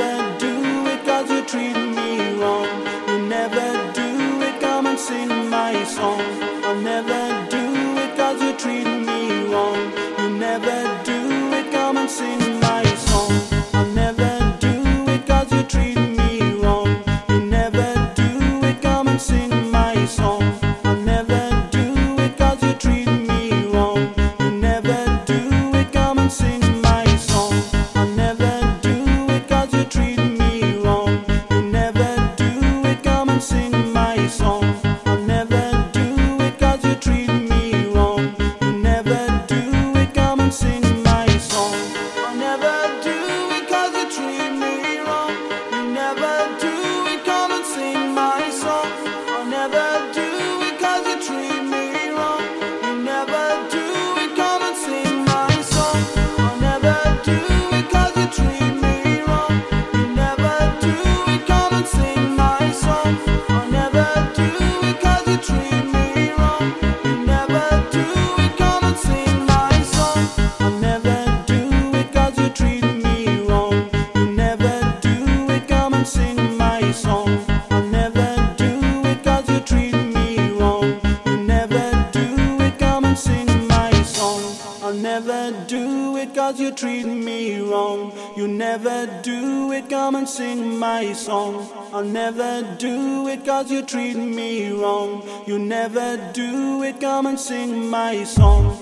never do it 'cause you treat me wrong. You never do it, come and sing my song. I'll never do it 'cause you treat me wrong. You never do it, come and sing my song. I'll never do it 'cause you treat me wrong. You never do it, come and sing my song. I'll never do it 'cause you treat me wrong. You never do it, come and sing my song. I'll never do it 'cause you treat me wrong. You never do it, come and sing my song. I'll never do it 'cause you treat me wrong. You never do it, come and sing my song. I'll never do it 'cause you treat me wrong. You never do it, come and sing my song. I'll never do it 'cause you treat me wrong. You never do it, come and sing my song. I'll never do it 'cause you treat me wrong. You never do it, come and sing my song. I'll never do it 'cause you treat me wrong. You never do it, come and sing my song. I'll never do it 'cause you treat me wrong. You never do it, come and sing my song. I'll never do it 'cause you treat me wrong. You never do it, come and sing my song. I'll never do it 'cause you treat me wrong. You never do it, come and sing my song. I'll never do it 'cause you treat me wrong. You never do it, come and sing my song.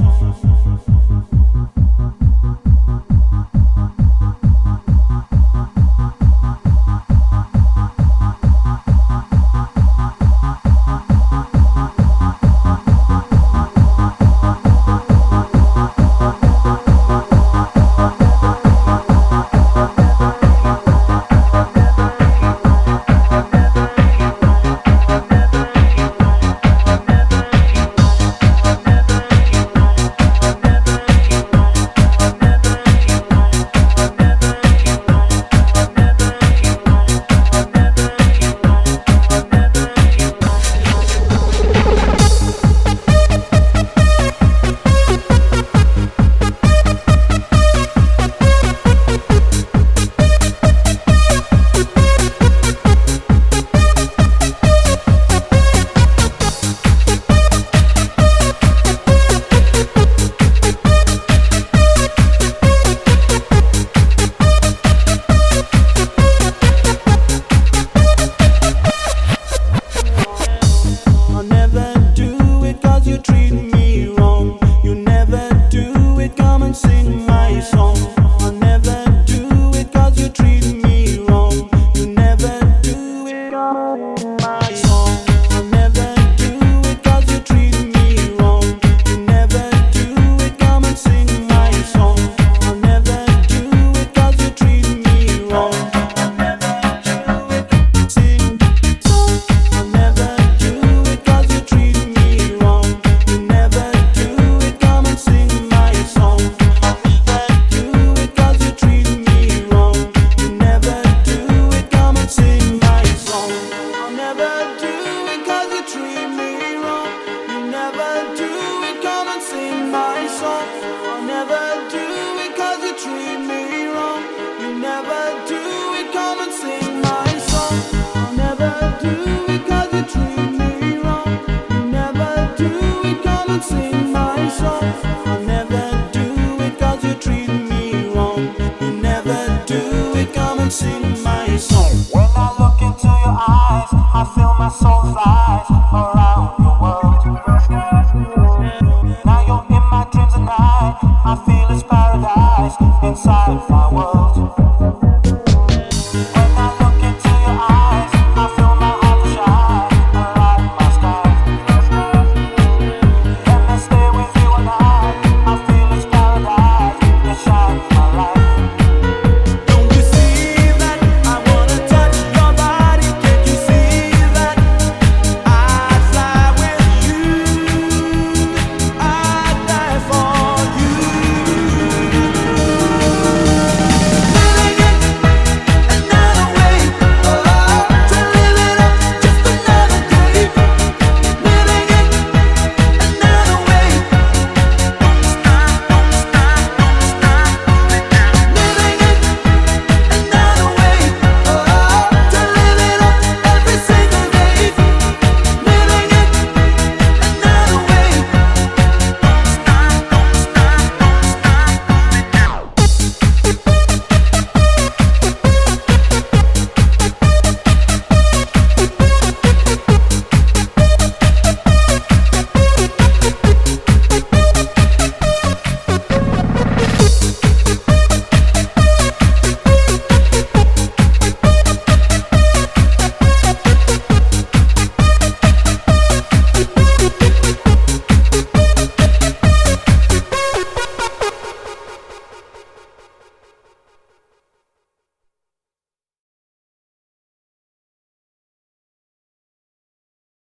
Sing my song. When I look into your eyes, I feel my soul rise around you.